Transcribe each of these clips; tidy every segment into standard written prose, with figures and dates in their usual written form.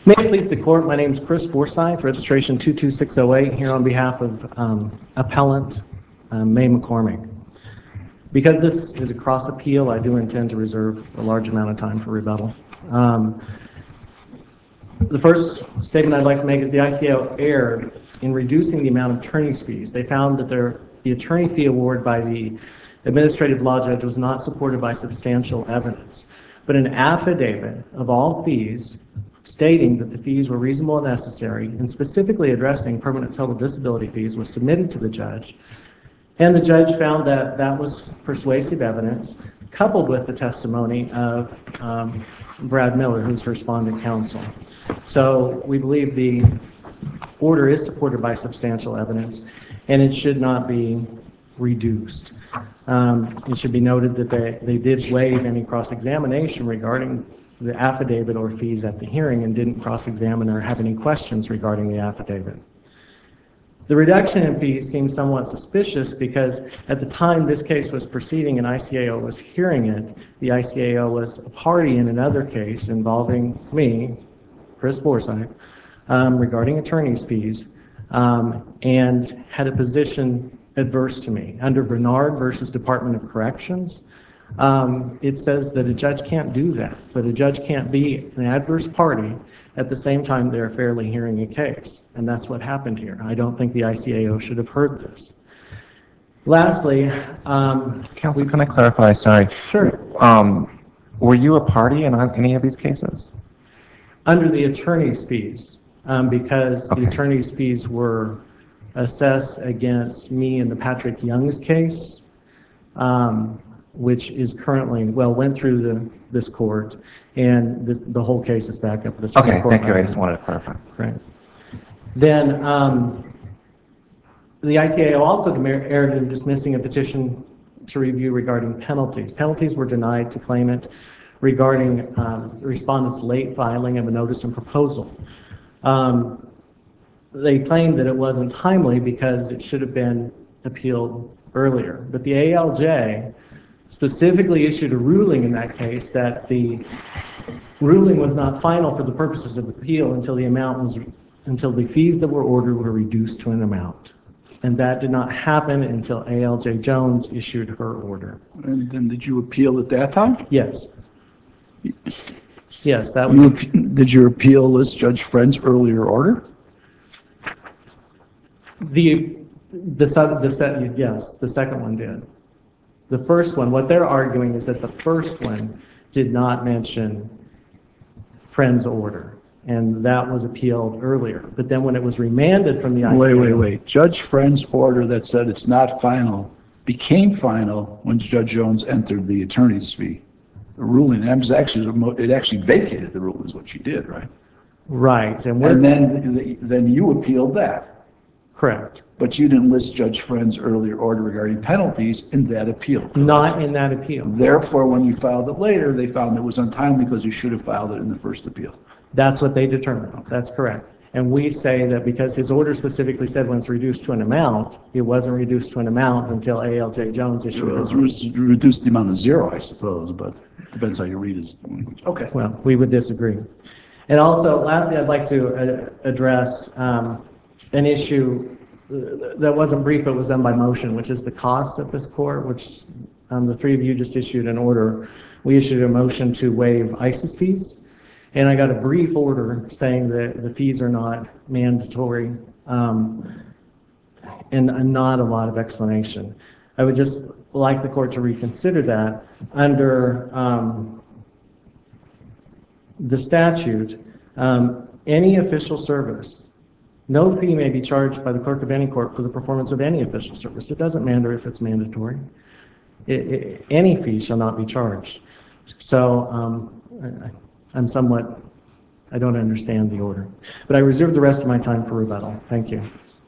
May it please the court, my name is Chris Forsyth, registration 22608, here on behalf of appellant May McCormick. Because this is a cross appeal, I do intend to reserve a large amount of time for rebuttal. The first statement I'd like to make is the ICAO erred in reducing the amount of attorney's fees. They found that the attorney fee award by the administrative law judge was not supported by substantial evidence, but an affidavit of all fees stating that the fees were reasonable and necessary, and specifically addressing permanent total disability fees, was submitted to the judge. And the judge found that that was persuasive evidence, coupled with the testimony of Brad Miller, who's respondent counsel. So we believe the order is supported by substantial evidence, and it should not be reduced. It should be noted that they did waive any cross-examination regarding the affidavit or fees at the hearing, and didn't cross-examine or have any questions regarding the affidavit. The reduction in fees seems somewhat suspicious because at the time this case was proceeding and ICAO was hearing it, the ICAO was a party in another case involving me, Chris Forsyth, regarding attorney's fees, and had a position adverse to me. Under Bernard versus Department of Corrections, it says that a judge can't do that, but a judge can't be an adverse party at the same time they're fairly hearing a case, and that's what happened here. I don't think the ICAO should have heard this. Lastly, Counsel, can I clarify? Sorry. Sure. Were you a party in any of these cases? Under the attorney's fees, because the attorney's fees were assessed against me in the Patrick Young's case, which is currently, went through this court, and the whole case is back up. Okay, thank you. I just wanted to clarify. Right. Then the ICAO also erred in dismissing a petition to review regarding penalties. Penalties were denied to claimant regarding the respondent's late filing of a notice and proposal. They claimed that it wasn't timely because it should have been appealed earlier, but the ALJ specifically issued a ruling in that case that the ruling was not final for the purposes of appeal until the fees that were ordered were reduced to an amount. And that did not happen until ALJ Jones issued her order. And then did you appeal at that time? Yes. Yes, that was. Did your appeal list Judge Friend's earlier order? Yes, the second one did. The first one, what they're arguing is that the first one did not mention Friend's order, and that was appealed earlier. But then when it was remanded from the ICAO... Wait. Judge Friend's order that said it's not final became final when Judge Jones entered the attorney's fee. The ruling, it actually vacated the ruling is what she did, right? Right. And then you appealed that. Correct. But you didn't list Judge Friend's earlier order regarding penalties in that appeal. Not in that appeal. Therefore, when you filed it later, they found it was untimely because you should have filed it in the first appeal. That's what they determined. That's correct. And we say that because his order specifically said when it's reduced to an amount, it wasn't reduced to an amount until ALJ Jones issued his order. Reduced the amount to zero, I suppose, but it depends how you read his language. Okay. Well, we would disagree. And also, lastly, I'd like to address an issue that wasn't brief, but was done by motion, which is the costs of this court, which the three of you just issued an order. We issued a motion to waive ISIS fees, and I got a brief order saying that the fees are not mandatory, and not a lot of explanation. I would just like the court to reconsider that. Under the statute, any official service, no fee may be charged by the clerk of any court for the performance of any official service. It doesn't matter if it's mandatory. Any fee shall not be charged. So I don't understand the order. But I reserve the rest of my time for rebuttal. Thank you.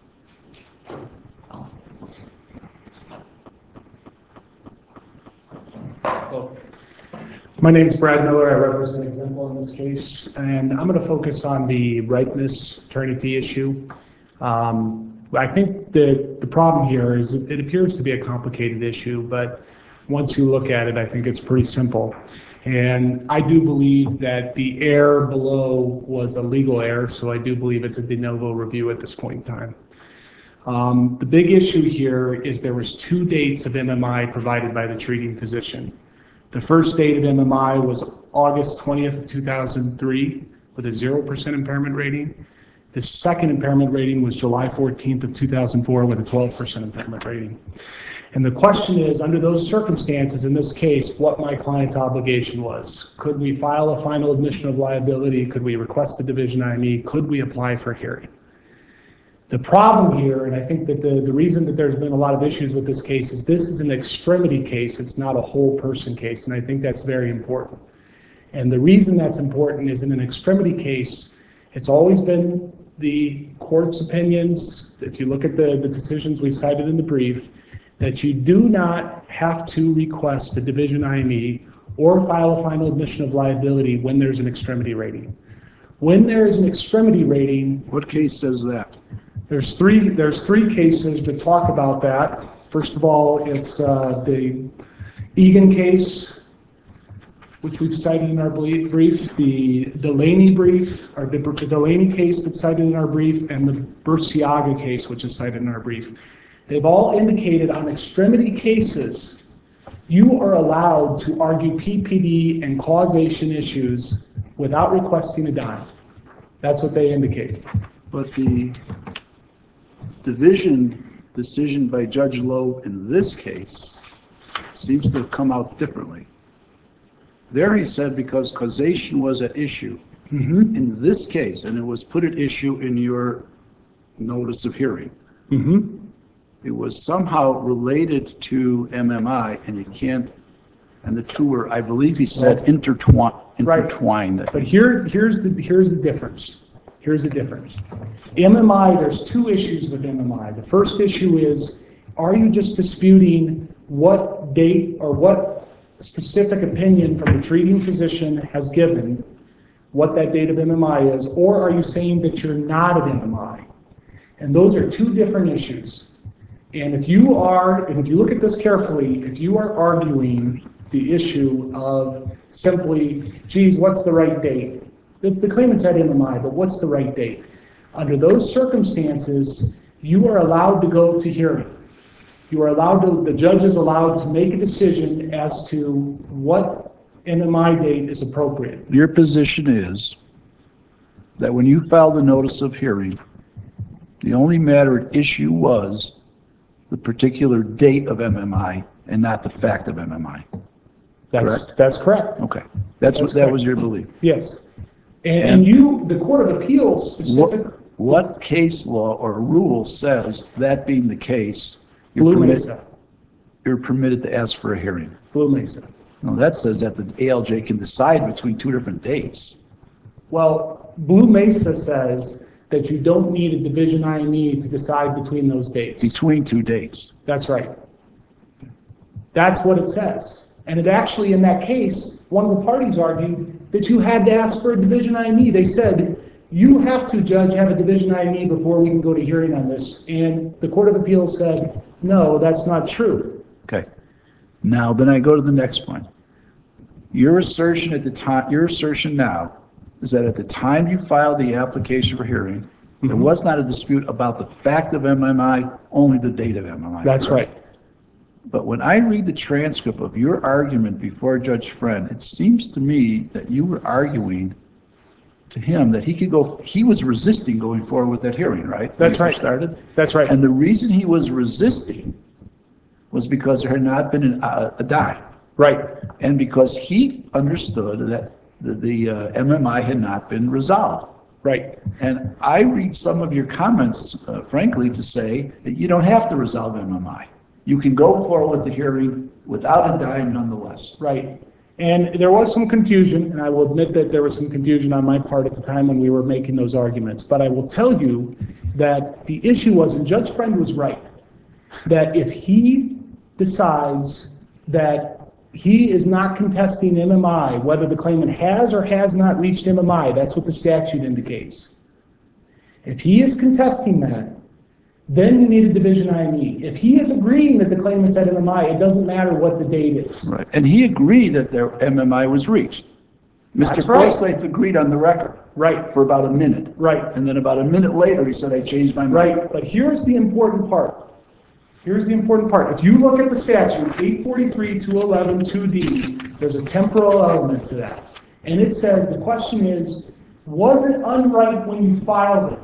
My name is Brad Miller. I represent Exemplar in this case, and I'm going to focus on the ripeness attorney fee issue. I think the problem here is it appears to be a complicated issue, but once you look at it, I think it's pretty simple. And I do believe that the error below was a legal error, so I do believe it's a de novo review at this point in time. The big issue here is there was 2 dates of MMI provided by the treating physician. The first date of MMI was August 20th of 2003 with a 0% impairment rating. The second impairment rating was July 14th of 2004 with a 12% impairment rating. And the question is, under those circumstances, in this case, what my client's obligation was. Could we file a final admission of liability? Could we request a division IME? Could we apply for hearing? The problem here, and I think that the reason that there's been a lot of issues with this case is this is an extremity case. It's not a whole person case, and I think that's very important. And the reason that's important is in an extremity case, it's always been the court's opinions, if you look at the decisions we've cited in the brief, that you do not have to request a division IME or file a final admission of liability when there's an extremity rating. When there is an extremity rating, What case says that? there's three cases that talk about that. First of all, it's the Egan case, which we've cited in our brief, the Delaney brief, or the Delaney case that's cited in our brief, and the Burciaga case, which is cited in our brief. They've all indicated on extremity cases, you are allowed to argue PPD and causation issues without requesting a dime. That's what they indicate. But the division decision by Judge Lowe in this case seems to have come out differently. There he said because causation was at issue in this case, and it was put at issue in your notice of hearing. It was somehow related to MMI, and you can't, and the two were, I believe he said, intertwined. But here's the difference. Here's the difference. MMI, there's 2 issues with MMI. The first issue is, are you just disputing what date or what specific opinion from the treating physician has given, what that date of MMI is, or are you saying that you're not at MMI? And those are 2 different issues. And if you look at this carefully, if you are arguing the issue of simply, geez, what's the right date? It's the claimant's at MMI, but what's the right date? Under those circumstances, you are allowed to go to hearing. The judge is allowed to make a decision as to what MMI date is appropriate. Your position is that when you filed the notice of hearing, the only matter at issue was the particular date of MMI and not the fact of MMI. That's correct. Okay. That was your belief. Yes. And the Court of Appeals specific. What case law or rule says that being the case, Blue Mesa. You're permitted to ask for a hearing? Blue Mesa. No, that says that the ALJ can decide between 2 different dates. Well, Blue Mesa says that you don't need a division IME to decide between those dates. Between 2 dates. That's right. That's what it says. And it actually, in that case, one of the parties argued that you had to ask for a division IME. They said, you have to, Judge, have a division IME before we can go to hearing on this. And the Court of Appeals said, no, that's not true. Okay. Now, then I go to the next point. Your assertion now is that at the time you filed the application for hearing, there was not a dispute about the fact of MMI, only the date of MMI. That's right. But when I read the transcript of your argument before Judge Friend, it seems to me that you were arguing to him that he was resisting going forward with that hearing, right? That's right. Started? That's right. And the reason he was resisting was because there had not been a dime. Right. And because he understood that the MMI had not been resolved. Right. And I read some of your comments, frankly, to say that you don't have to resolve MMI. You can go forward with the hearing without a dime nonetheless. Right. And there was some confusion, and I will admit that there was some confusion on my part at the time when we were making those arguments. But I will tell you that the issue was, and Judge Friend was right, that if he decides that he is not contesting MMI, whether the claimant has or has not reached MMI, that's what the statute indicates. If he is contesting that, then you need a division IME. If he is agreeing that the claimant's at MMI, it doesn't matter what the date is. Right. And he agreed that their MMI was reached. Mr. That's right. Forsythe agreed on the record. Right. For about a minute. Right. And then about a minute later, he said, I changed my mind. Right, but here's the important part. Here's the important part. If you look at the statute, 843-211-2D, there's a temporal element to that. And it says, the question is, was it unright when you filed it?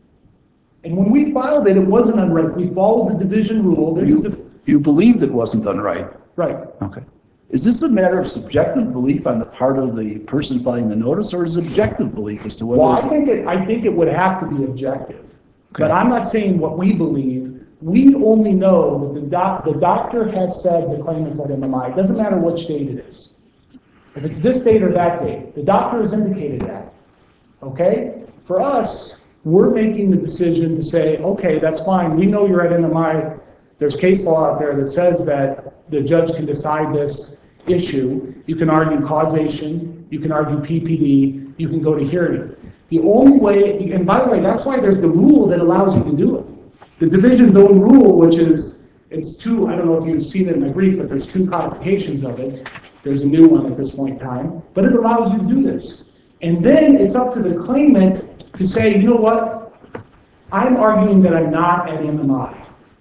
And when we filed it, it wasn't unright. We followed the division rule. You believed it wasn't done right. Right. Okay. Is this a matter of subjective belief on the part of the person filing the notice, or is it objective belief as to whether? Well, I think it would have to be objective. Okay. But I'm not saying what we believe. We only know that the doctor has said the claimant's at MMI. It doesn't matter which date it is. If it's this date or that date, the doctor has indicated that. Okay? For us, we're making the decision to say, okay, that's fine. We know you're at MMI. There's case law out there that says that the judge can decide this issue. You can argue causation. You can argue PPD. You can go to hearing. The only way, and by the way, that's why there's the rule that allows you to do it. The division's own rule, which is, it's two, I don't know if you've seen it in my brief, but there's two codifications of it. There's a new one at this point in time, but it allows you to do this. And then it's up to the claimant to say, you know what? I'm arguing that I'm not at MMI.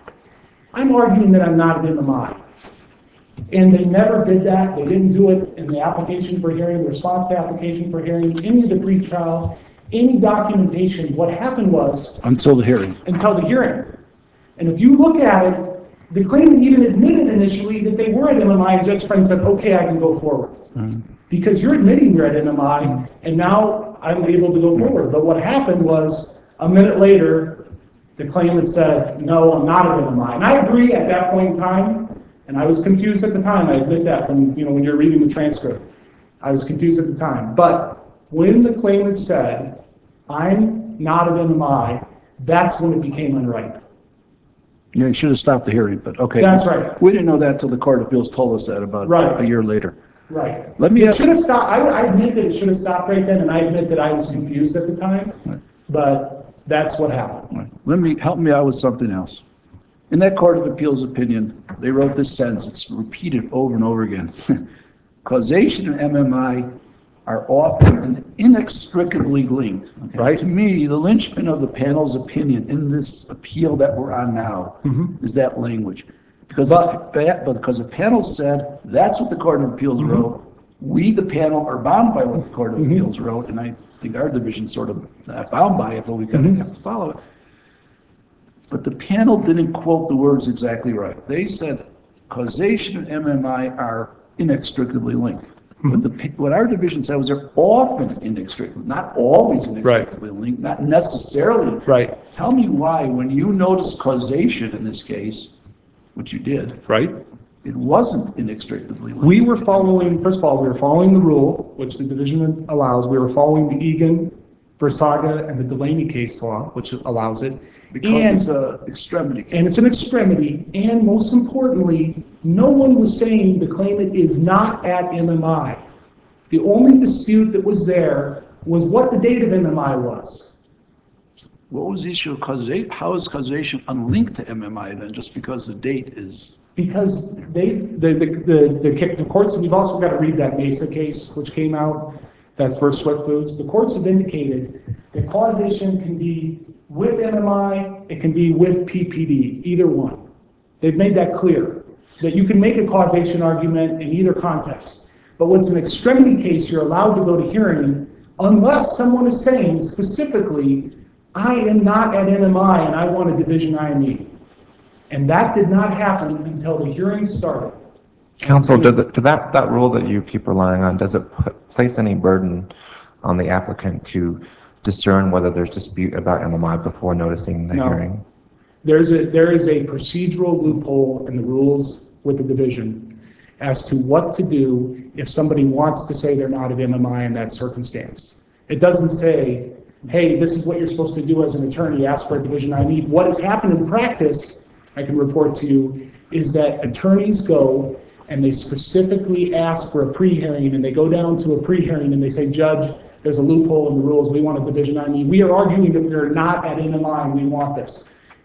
I'm arguing that I'm not at MMI. And they never did that. They didn't do it in the application for hearing, the response to application for hearing, any of the pretrial, any documentation. What happened was... Until the hearing. Until the hearing. And if you look at it, the claimant even admitted initially that they were at MMI, and Judge Friend said, okay, I can go forward. Because you're admitting you're at MMI, and now I'm able to go forward. But what happened was, a minute later, the claimant said, no, I'm not at MMI. And I agree at that point in time, and I was confused at the time. I admit that when you're reading the transcript. I was confused at the time. But when the claimant said, I'm not at MMI, that's when it became unright. Yeah, you should have stopped the hearing, but okay. That's right. We didn't know that until the Court of Appeals told us that about a year later. Right. Let me ask. Should have stopped. I admit that it should have stopped right then, and I admit that I was confused at the time. Right. But that's what happened. Right. Help me out with something else. In that Court of Appeals opinion, they wrote this sentence. It's repeated over and over again. Causation and MMI are often inextricably linked. Okay? Right. To me, the linchpin of the panel's opinion in this appeal that we're on now is that language. Because the panel said that's what the Court of Appeals wrote. We, the panel, are bound by what the Court of Appeals wrote, and I think our division's sort of not bound by it, but we kind of have to follow it. But the panel didn't quote the words exactly right. They said causation and MMI are inextricably linked. But what our division said was they're often inextricably, not always inextricably linked, not necessarily. Right. Tell me why, when you notice causation in this case, which you did, right? It wasn't inextricably linked. We were following, first of all, we were following the rule, which the division allows. We were following the Egan, Versaga, and the Delaney case law, which allows it. Because it's an extremity case. And it's an extremity, and most importantly, no one was saying the claimant is not at MMI. The only dispute that was there was what the date of MMI was. What was the issue of causation? How is causation unlinked to MMI then, just because the date is? Because the courts, and you've also got to read that Mesa case, which came out, that's for Swift Foods. The courts have indicated that causation can be with MMI, it can be with PPD, either one. They've made that clear, that you can make a causation argument in either context. But what's an extremity case, you're allowed to go to hearing unless someone is saying specifically, I am not at MMI and I want a division IME. And that did not happen until the hearing started. Counsel, does that rule that you keep relying on, does it place any burden on the applicant to discern whether there's dispute about MMI before noticing the hearing? There is a procedural loophole in the rules with the division as to what to do if somebody wants to say they're not at MMI in that circumstance. It doesn't say, hey, this is what you're supposed to do as an attorney, ask for a division IME. What has happened in practice, I can report to you, is that attorneys go and they specifically ask for a pre-hearing, and they go down to a pre-hearing and they say, Judge, there's a loophole in the rules, we want a division IME. We are arguing that we're not at MMI and we want this.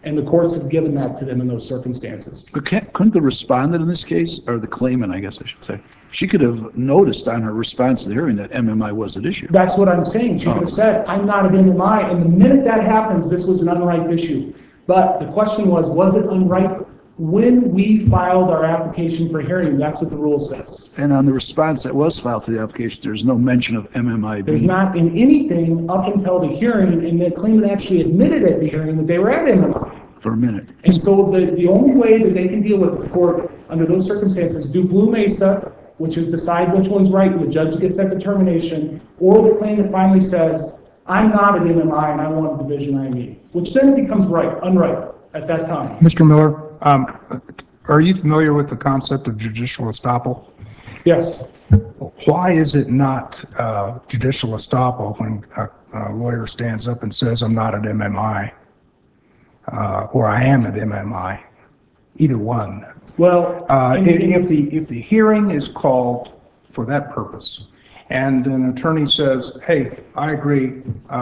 And the courts have given that to them in those circumstances. But couldn't the respondent in this case, or the claimant, I guess I should say, she could have noticed on her response to the hearing that MMI was at issue? That's what I'm saying. She could have said, I'm not an MMI. And the minute that happens, this was an unripe issue. But the question was it unripe? When we filed our application for hearing, that's what the rule says. And on the response that was filed to the application, there's no mention of MMI There's being... not in anything up until the hearing, and the claimant actually admitted at the hearing that they were at MMI. For a minute. And so the only way that they can deal with the court under those circumstances, do Blue Mesa, which is decide which one's right, and the judge gets that determination, or the claimant finally says, I'm not an MMI and I want a division IME, which then becomes unripe at that time. Mr. Miller, are you familiar with the concept of judicial estoppel? Yes. Why is it not judicial estoppel when a lawyer stands up and says, I'm not an MMI, or I am an MMI? Either one. Well, If the hearing is called for that purpose, and an attorney says, hey, I agree,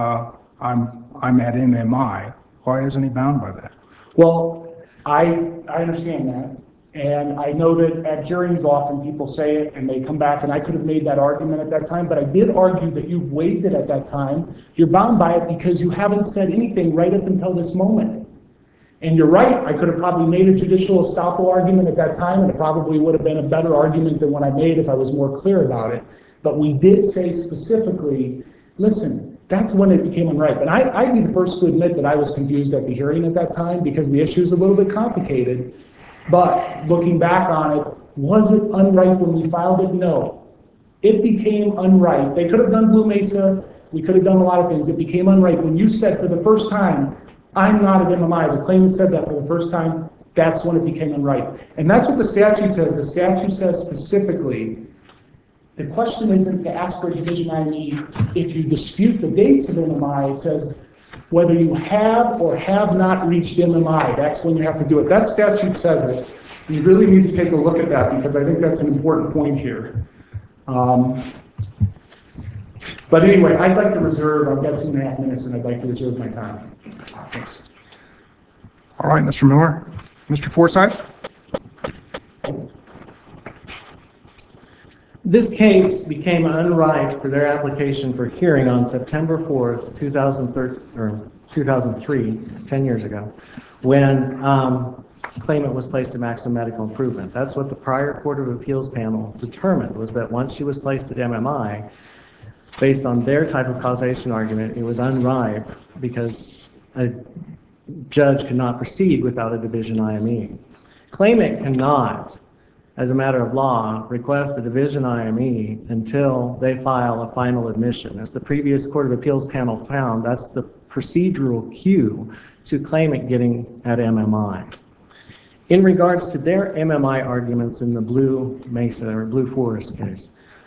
I'm at MMI, why isn't he bound by that? well, I understand that. And I know that at hearings often people say it and they come back, and I could have made that argument at that time, but I did argue that you've waived it at that time. You're bound by it because you haven't said anything right up until this moment. And you're right, I could have probably made a judicial estoppel argument at that time, and it probably would have been a better argument than what I made if I was more clear about it. But we did say specifically, listen, that's when it became unripe. And I'd be the first to admit that I was confused at the hearing at that time because the issue is a little bit complicated. But looking back on it, was it unripe when we filed it? No. It became unripe. They could have done Blue Mesa. We could have done a lot of things. It became unripe when you said for the first time, I'm not an MMI. The claimant said that for the first time. That's when it became unripe. And that's what the statute says. The statute says specifically, the question isn't to ask for a division IME if you dispute the dates of MMI. It says whether you have or have not reached MMI. That's when you have to do it. That statute says it. You really need to take a look at that because I think that's an important point here. But anyway, I'd like to reserve, I've got 2.5 minutes and I'd like to reserve my time. Thanks. All right, Mr. Miller. Mr. Forsythe? This case became unripe for their application for hearing on September 4th, 2003, 10 years ago, when claimant was placed in maximum medical improvement. That's what the prior Court of Appeals panel determined, was that once she was placed at MMI, based on their type of causation argument, it was unripe because a judge could not proceed without a division IME. Claimant cannot, as a matter of law, request a division IME until they file a final admission. As the previous Court of Appeals panel found, that's the procedural cue to claimant getting at MMI. In regards to their MMI arguments in the Blue Mesa or Blue Forest case,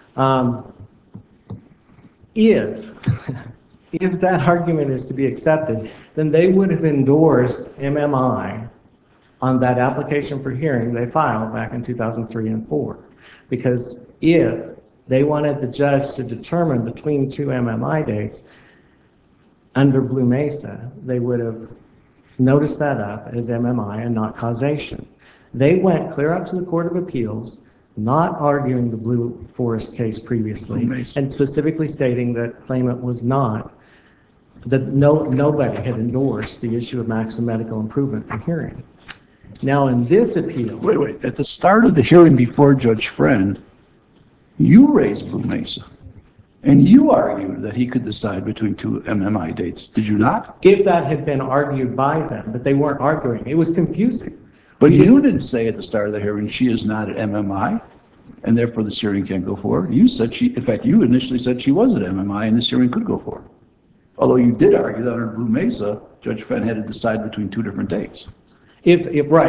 if that argument is to be accepted, then they would have endorsed MMI on that application for hearing they filed back in 2003 and 4. Because if they wanted the judge to determine between two MMI dates under Blue Mesa, they would have noticed that up as MMI and not causation. They went clear up to the Court of Appeals, not arguing the Blue Forest case previously, and specifically stating that claimant was not, that nobody had endorsed the issue of maximum medical improvement for hearing. Now in this appeal... Wait. At the start of the hearing before Judge Friend, you raised Blue Mesa, and you argued that he could decide between two MMI dates. Did you not? If that had been argued by them, but they weren't arguing. It was confusing. But you didn't say at the start of the hearing, she is not at MMI, and therefore this hearing can't go forward. You said she, in fact, you initially said she was at MMI and this hearing could go forward. Although you did argue that under Blue Mesa, Judge Friend had to decide between two different dates. If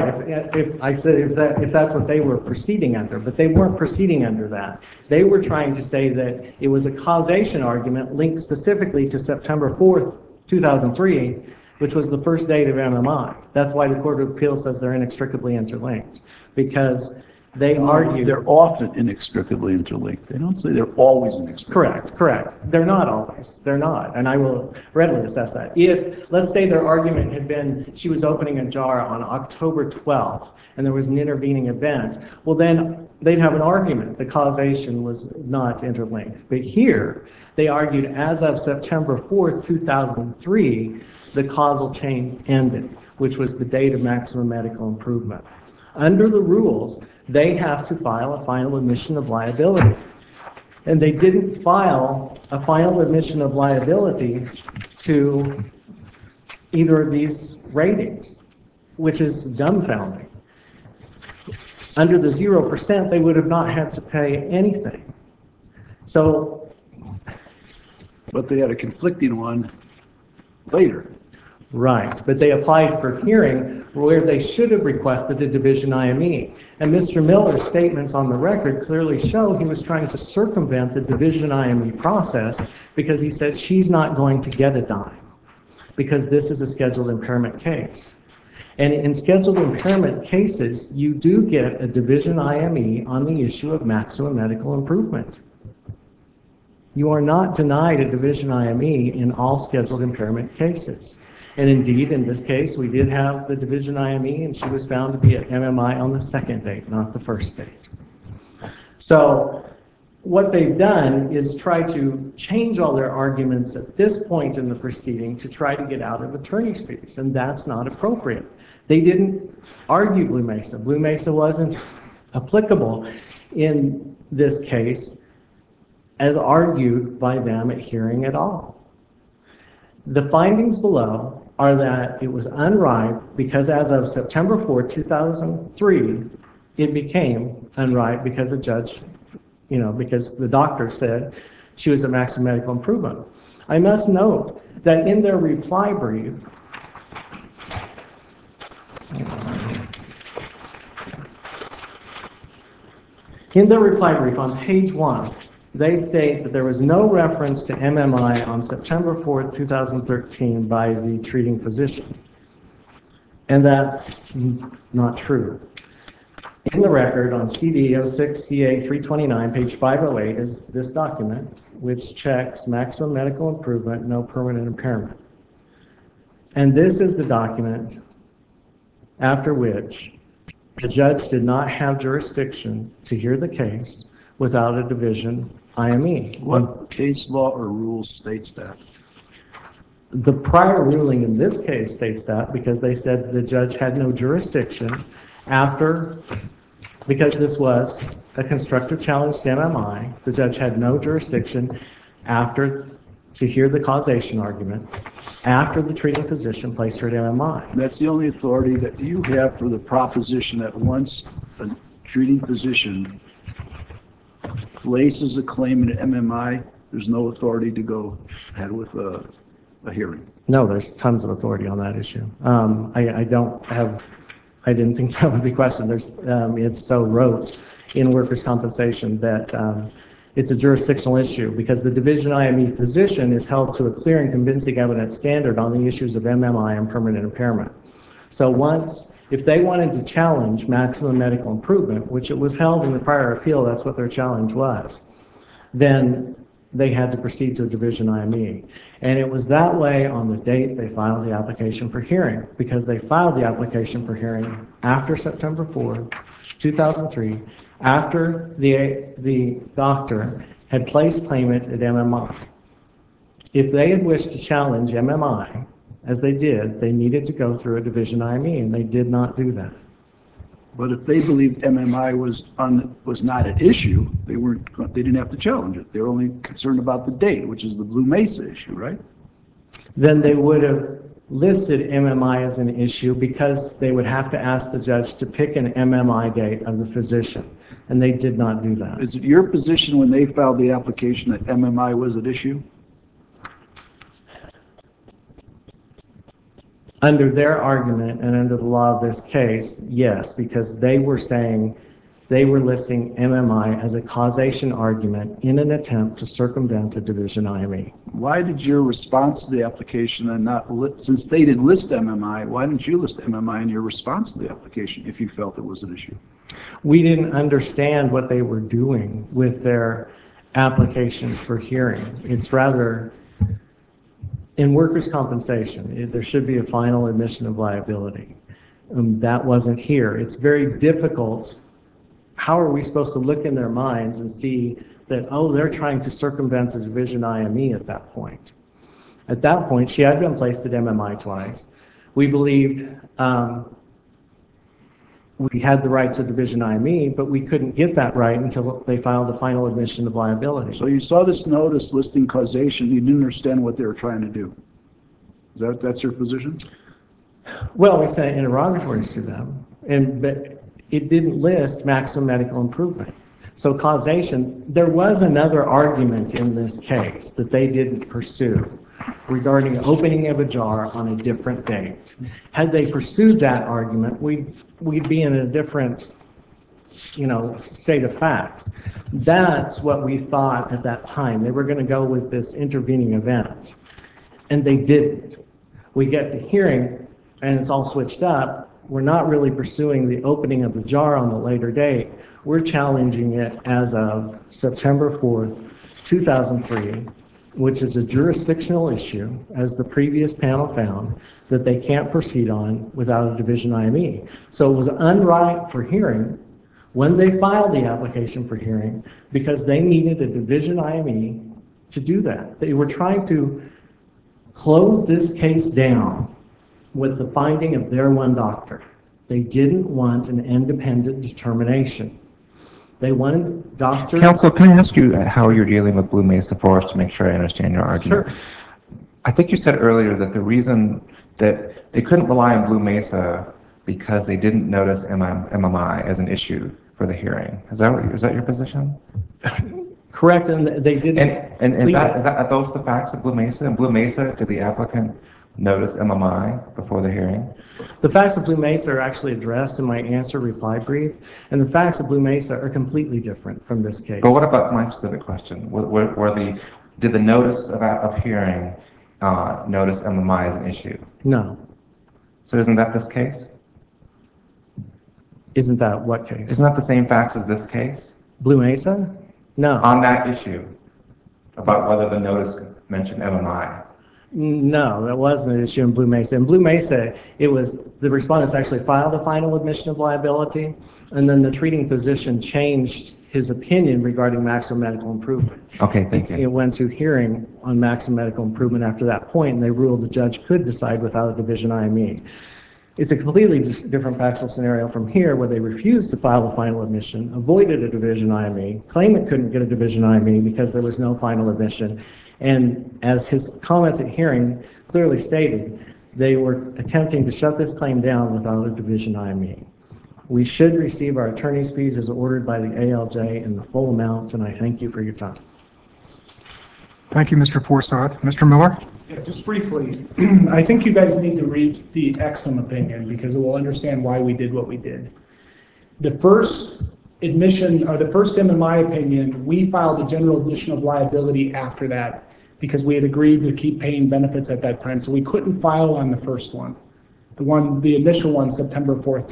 that's what they were proceeding under, but they weren't proceeding under that. They were trying to say that it was a causation argument linked specifically to September 4th, 2003, which was the first date of MMI. That's why the Court of Appeals says they're inextricably interlinked. Because They argued. They're often inextricably interlinked. They don't say they're always inextricably. Correct. They're not always. They're not. And I will readily assess that. If, let's say their argument had been she was opening a jar on October 12th and there was an intervening event, well, then they'd have an argument. The causation was not interlinked. But here, they argued as of September 4th, 2003, the causal chain ended, which was the date of maximum medical improvement. Under the rules, they have to file a final admission of liability. And they didn't file a final admission of liability to either of these ratings, which is dumbfounding. Under the 0%, they would have not had to pay anything. So, But they had a conflicting one later. right, but they applied for hearing where they should have requested a division IME. And Mr. Miller's statements on the record clearly show he was trying to circumvent the division IME process because he said she's not going to get a dime because this is a scheduled impairment case. And in scheduled impairment cases, you do get a division IME on the issue of maximum medical improvement. You are not denied a division IME in all scheduled impairment cases. And indeed, in this case, we did have the division IME, and she was found to be at MMI on the second date, not the first date. So what they've done is try to change all their arguments at this point in the proceeding to try to get out of attorney's fees, and that's not appropriate. They didn't argue Blue Mesa. Blue Mesa wasn't applicable in this case as argued by them at hearing at all. The findings below are that it was unripe because as of September 4, 2003, it became unripe because a judge, because the doctor said she was at maximum medical improvement. I must note that in their reply brief, on page 1, they state that there was no reference to MMI on September 4th, 2013 by the treating physician. And that's not true. In the record on CD 06CA329, page 508, is this document, which checks maximum medical improvement, no permanent impairment. And this is the document after which the judge did not have jurisdiction to hear the case without a division IME. What case law or rule states that? The prior ruling in this case states that because they said the judge had no jurisdiction because this was a constructive challenge to MMI, the judge had no jurisdiction to hear the causation argument after the treating physician placed her at MMI. That's the only authority that you have for the proposition that once a treating physician places a claim in MMI, there's no authority to go ahead with a hearing. No, there's tons of authority on that issue. I didn't think that would be questioned. It's so rote in workers' compensation that it's a jurisdictional issue because the division IME physician is held to a clear and convincing evidence standard on the issues of MMI and permanent impairment. So if they wanted to challenge maximum medical improvement, which it was held in the prior appeal, that's what their challenge was, then they had to proceed to a division IME. And it was that way on the date they filed the application for hearing, because they filed the application for hearing after September 4, 2003, after the doctor had placed claimant at MMI. If they had wished to challenge MMI, as they did, they needed to go through a division IME, and they did not do that. But if they believed MMI was not at issue, they didn't have to challenge it. They were only concerned about the date, which is the Blue Mesa issue, right? Then they would have listed MMI as an issue because they would have to ask the judge to pick an MMI date of the physician, and they did not do that. Is it your position when they filed the application that MMI was at issue? Under their argument and under the law of this case, yes, because they were saying they were listing MMI as a causation argument in an attempt to circumvent a division IME. Why did your response to the application and not, since they didn't list MMI, why didn't you list MMI in your response to the application if you felt it was an issue? We didn't understand what they were doing with their application for hearing. It's rather, in workers' compensation, there should be a final admission of liability. That wasn't here. It's very difficult. How are we supposed to look in their minds and see that, oh, they're trying to circumvent a division IME at that point? At that point, she had been placed at MMI twice. We believed we had the right to division IME, but we couldn't get that right until they filed a final admission of liability. So you saw this notice listing causation, you didn't understand what they were trying to do. That's your position? Well, we sent interrogatories to them, but it didn't list maximum medical improvement. So causation, there was another argument in this case that they didn't pursue regarding opening of a jar on a different date. Had they pursued that argument, we'd be in a different, state of facts. That's what we thought at that time. They were going to go with this intervening event, and they didn't. We get to hearing, and it's all switched up. We're not really pursuing the opening of the jar on the later date. We're challenging it as of September 4th, 2003, which is a jurisdictional issue, as the previous panel found, that they can't proceed on without a division IME. So it was unright for hearing when they filed the application for hearing because they needed a division IME to do that. They were trying to close this case down with the finding of their one doctor. They didn't want an independent determination. They wanted Dr. Counsel, can I ask you how you're dealing with Blue Mesa Forest to make sure I understand your argument? Sure. I think you said earlier that the reason that they couldn't rely on Blue Mesa because they didn't notice MMI as an issue for the hearing. Is that your position? Correct, and they didn't. And are those the facts of Blue Mesa? In Blue Mesa, did the applicant notice MMI before the hearing? The facts of Blue Mesa are actually addressed in my answer reply brief, and the facts of Blue Mesa are completely different from this case. But what about my specific question? Did the notice of hearing notice MMI as an issue? No. So isn't that this case? Isn't that what case? Isn't that the same facts as this case? Blue Mesa? No. On that issue, about whether the notice mentioned MMI? No, that wasn't an issue in Blue Mesa. In Blue Mesa, it was the respondents actually filed a final admission of liability, and then the treating physician changed his opinion regarding maximum medical improvement. Okay, thank you. It went to hearing on maximum medical improvement after that point, and they ruled the judge could decide without a division IME. It's a completely different factual scenario from here, where they refused to file a final admission, avoided a division IME, claimed it couldn't get a division IME because there was no final admission, and as his comments at hearing clearly stated, they were attempting to shut this claim down without a division IME. We should receive our attorney's fees as ordered by the ALJ in the full amount, and I thank you for your time. Thank you, Mr. Forsyth. Mr. Miller? Yeah, just briefly, I think you guys need to read the Exum opinion because it will understand why we did what we did. The first admission, or the first MMI opinion, we filed a general admission of liability after that because we had agreed to keep paying benefits at that time, so we couldn't file on the first one. The initial one, September 4th,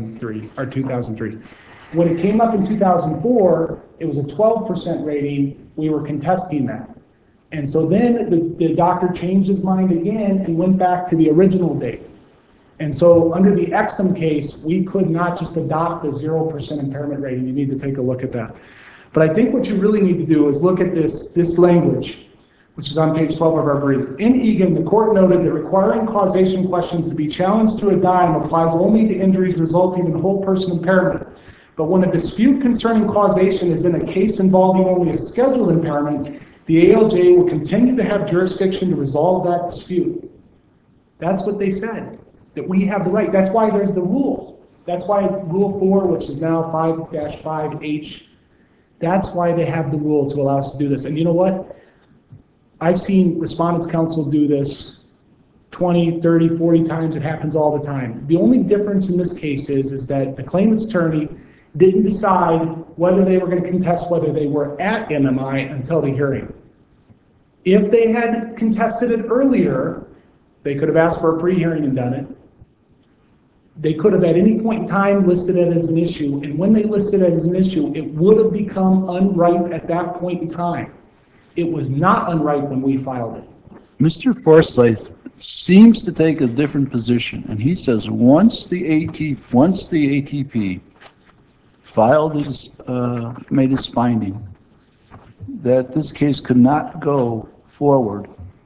2003. When it came up in 2004, it was a 12% rating. We were contesting that. And so then the doctor changed his mind again and went back to the original date. And so under the Exum case, we could not just adopt the 0% impairment rating. You need to take a look at that. But I think what you really need to do is look at this language, which is on page 12 of our brief. In Egan, the court noted that requiring causation questions to be challenged to a dime applies only to injuries resulting in whole person impairment. But when a dispute concerning causation is in a case involving only a scheduled impairment, the ALJ will continue to have jurisdiction to resolve that dispute. That's what they said, that we have the right. That's why there's the rule. That's why Rule 4, which is now 5-5H, that's why they have the rule to allow us to do this. And you know what? I've seen Respondents' Counsel do this 20, 30, 40 times. It happens all the time. The only difference in this case is that the claimant's attorney didn't decide whether they were going to contest whether they were at MMI until the hearing. If they had contested it earlier, they could have asked for a pre-hearing and done it. They could have at any point in time listed it as an issue, and when they listed it as an issue, it would have become unripe at that point in time. It was not unripe when we filed it. Mr. Forsyth seems to take a different position, and he says once the ATP filed his, made his finding that this case could not go forward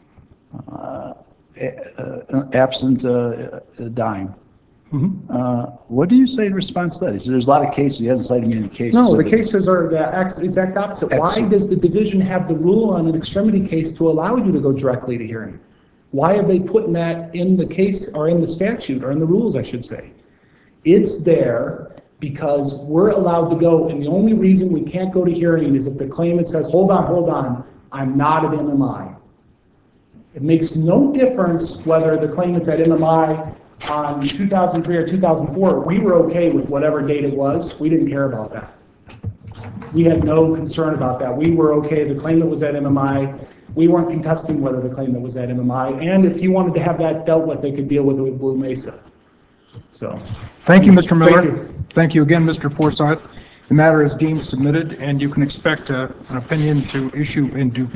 absent a dime. What do you say in response to that? He said there's a lot of cases, he hasn't cited any cases. No, the cases are the exact opposite. Why does the division have the rule on an extremity case to allow you to go directly to hearing? Why have they put that in the case, or in the statute, or in the rules, I should say? It's there because we're allowed to go, and the only reason we can't go to hearing is if the claimant says, hold on, I'm not at MMI. It makes no difference whether the claimant's at MMI on 2003 or 2004. We were okay with whatever date it was. We didn't care about that. We had no concern about that. We were okay. The claimant was at MMI. We weren't contesting whether the claimant was at MMI. And if he wanted to have that dealt with, they could deal with it with Blue Mesa. So. Thank you, Mr. Miller. Thank you. Thank you again, Mr. Forsyth. The matter is deemed submitted, and you can expect an opinion to issue in due